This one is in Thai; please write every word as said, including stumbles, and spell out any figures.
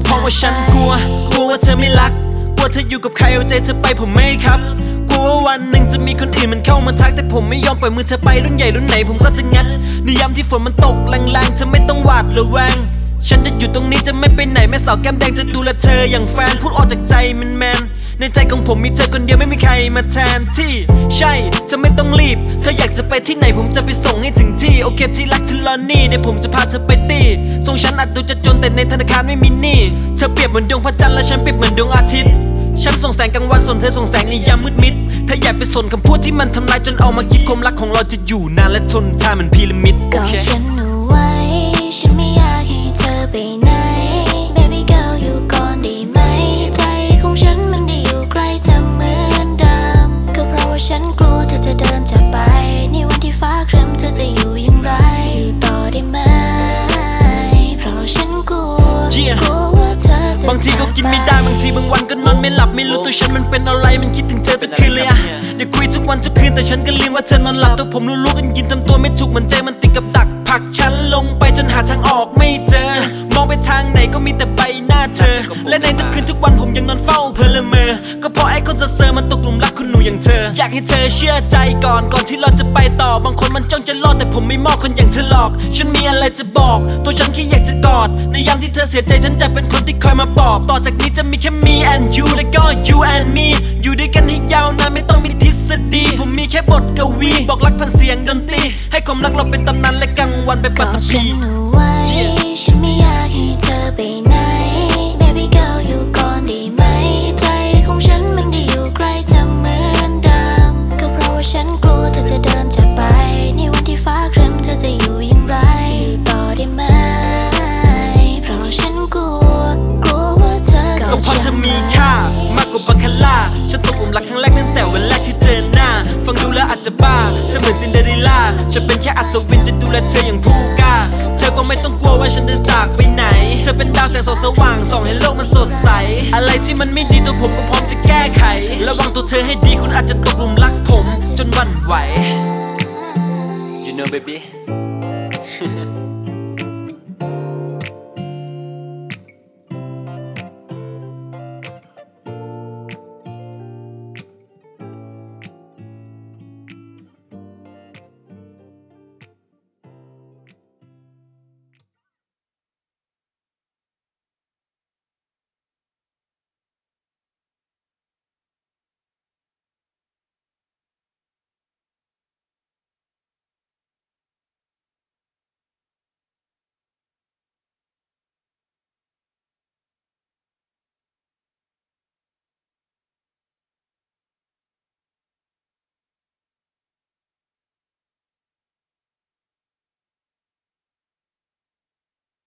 เพราะว่าฉันกลัวกลัวว่าเธอไม่รักกลัวเธออยู่กับใครเอาใจเธอไปผมไม่ครับกลัวว่าวันหนึ่งจะมีคนอื่นมันเข้ามาทักแต่ผมไม่ยอมปล่อยมือเธอไปรุ่นใหญ่รุ่นไหนผมก็จะงัดในยามที่ฝนมันตกแรงๆเธอไม่ต้องหวาดระแวงฉันจะอยู่ตรงนี้จะไม่ไปไหนแม่สาวแก้มแดงจะดูแลเธออย่างแฟนพูดออกจากใจมันแมนในใจของผมมีเธอคนเดียวไม่มีใครมาแทนที่ใช่จะไม่ต้องรีบเธออยากจะไปที่ไหนผมจะไปส่งให้ถึงที่โอเคที่รักเธอรอนี่เดี๋ยวผมจะพาเธอไปตีทรงฉันอาจดูจะจนแต่ในธนาคารไม่มีหนี้เธอเปรียบเหมือนดวงพระจันทร์และฉันเปรียบเหมือนดวงอาทิตย์ฉันส่องแสงกลางวันส่วนเธอส่องแสงในยามมืดมิดเธออย่าไปสนคำพูดที่มันทำลายจนเอามาคิดความรักของเราจะอยู่นานและทนทานเหมือนพีระมิดกอดฉันเอาไว้ฉันไม่อยากให้เธอไปไหน Baby girl อยู่ก่อนได้ไหมใจของฉันมันได้อยู่ใกล้เธอเหมือนเดิมก็เพราะว่าฉันกลัวเธอจะเดินจากไปในวันที่ฟ้าครึ้มเธอจะอยู่อย่างไรอยู่ต่อได้ไหมเพราะฉันกลัวกลัวว่าเธอจะบางทีก็กินไม่ได้บางทีบางวันก็นอนไม่หลับไม่รู้ตัวฉันมันเป็นอะไรมันคิดถึงเธอทุกคืนเลยอะอยากคุยทุกวันทุกคืนแต่ฉันก็ลืมว่าเธอนอนหลับตัวผมรู้ๆกันกินทำตัวไม่ถูกเหมือนใจมันติดกับดักผลักฉันลงไปจนหาทางออกไม่เจอมองไปทางไหนก็มีแต่ใบหน้าเธอและในทุกคืนทุกวันผมยังนอนเฝ้าเพลเมอก็เพราะไอ้คนเซอร์มันตกหลุมรักคุณหนูอย่างเธออยากให้เธอเชื่อใจก่อนก่อนที่เราจะไปต่อบางคนมันจ้องจะรอดแต่ผมไม่มอบคนอย่างเธอหรอกฉันมีอะไรจะบอกตัวฉันแค่อยากจะกอดในยามที่เธอเสียใจฉันจะเป็นคนที่คอยมาปลอบต่อจากนี้จะมีแค่ me and you และก็ you and me อยู่ด้วยกันให้ยาวนานไม่ต้องมีทฤษฎีผมมีแค่บทกวีบอกรักผ่านเสียงดนตรีให้ความรักเราเป็นตำนานและกลางวันไปปัตตภีฉันไม่อยากให้เธอไปไหน Baby girl อยู่ก่อนได้ไหมใจของฉันมันได้อยู่ใกล้เธอเหมือนเดิมก็เพราะว่าฉันกลัวเธอจะเดินจากไปในวันที่ฟ้าครึ้มเธอจะอยู่อย่างไรอยู่ต่อได้ไหมเพราะฉันกลัวกลัวว่าเธอจะก็เพราะเธอมีค่ามากกว่าบาคาร่าฉันตกหลุมรักครั้งแรกตั้งแต่วันแรกที่เจอหน้าฟังดูแล้วอาจจะบ้าเธอเหมือนซินเดอเรลล่าฉันเป็นแค่อัศวินจะดูแลเธออย่างผู้กล้าเธอก็ไม่ต้องกลัวว่าฉันจะจากไปไหนเธอเป็นดาวแสงสสว่างส่องให้โลกมันสดใสอะไรที่มันไม่ดีตัวผมก็พร้อมจะแก้ไขระวังตัวเธอให้ดีคุณอาจจะตกหลุมรักผมจนหวั่นไหว You know baby